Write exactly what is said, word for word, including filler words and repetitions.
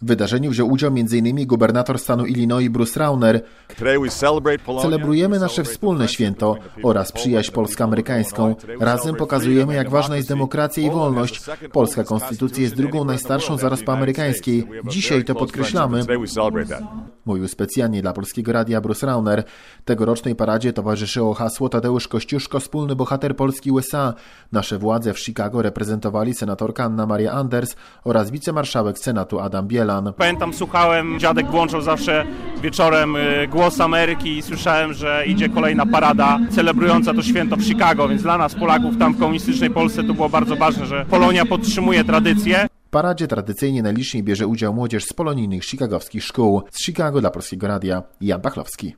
W wydarzeniu wziął udział między innymi gubernator stanu Illinois Bruce Rauner. Celebrujemy nasze wspólne święto oraz przyjaźń polsko-amerykańską. Razem pokazujemy, jak ważna jest demokracja i wolność. Polska konstytucja jest drugą najstarszą zaraz po amerykańskiej. Dzisiaj to podkreślamy. Mówił specjalnie dla Polskiego Radia Bruce Rauner. Tegorocznej paradzie towarzyszyło hasło Tadeusz Kościuszko, wspólny bohater Polski i U S A. Nasze władze w Chicago reprezentowali senatorka Anna Maria Anders oraz wicemarszałek Senatu Adam Bielan. Pamiętam, słuchałem, dziadek włączał zawsze wieczorem Głos Ameryki i słyszałem, że idzie kolejna parada celebrująca to święto w Chicago, więc dla nas, Polaków tam w komunistycznej Polsce, to było bardzo ważne, że Polonia podtrzymuje tradycję. W paradzie tradycyjnie najliczniej bierze udział młodzież z polonijnych chicagowskich szkół. Z Chicago dla Polskiego Radia Jan Pachlowski.